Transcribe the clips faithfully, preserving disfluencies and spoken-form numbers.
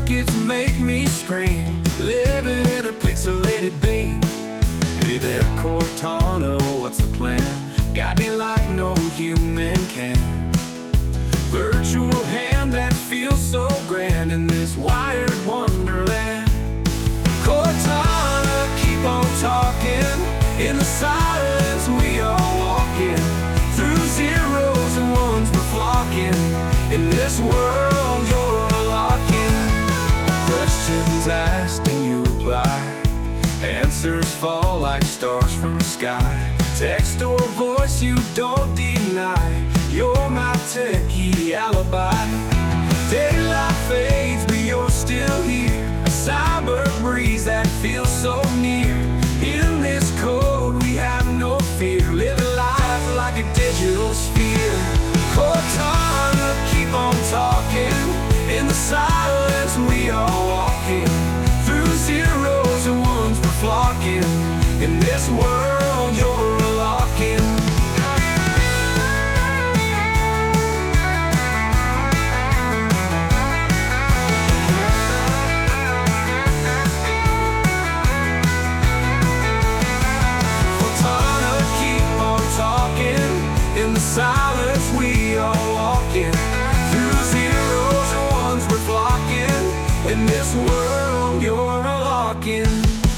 circuits make me scream, living in a pixelated beam. Hey there, Cortana, what's the plan? Got me like no human can. Virtual hand that feels so grand in this wired wonderland. Cortana, keep on talking. In the silence we all walk in. Through zeros and ones we're flocking. In this world you're a lock-in. Questions asked and you reply. Answers fall like stars from the sky. Text or voice you don't deny. You're my techie alibi. Daylight fades but you're still here. A cyber breeze that feels so near. In this code we have no fear. Living life like a digital sphere. Cortana, keep on talking. In the silence we all walk in. Through zeros and ones we're flocking. In this world you're a lock-in. Cortana, keep on talking. In the silence we all walk in. Through zeros and ones we're flocking. In this world you're a lock-in.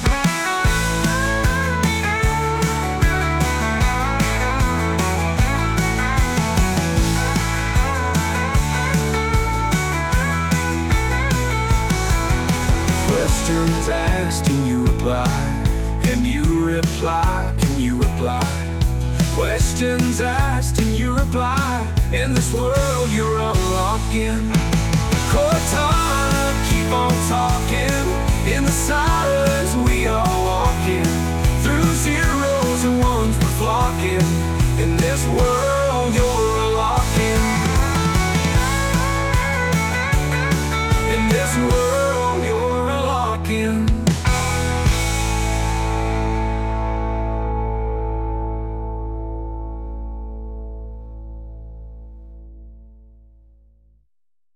Questions asked and you reply. Can you reply? Can you reply? Questions asked and you reply. In this world you're a lock-in. Cortana, keep on talking. In the silence we all walk in. Through zeros and ones we're flocking. In this world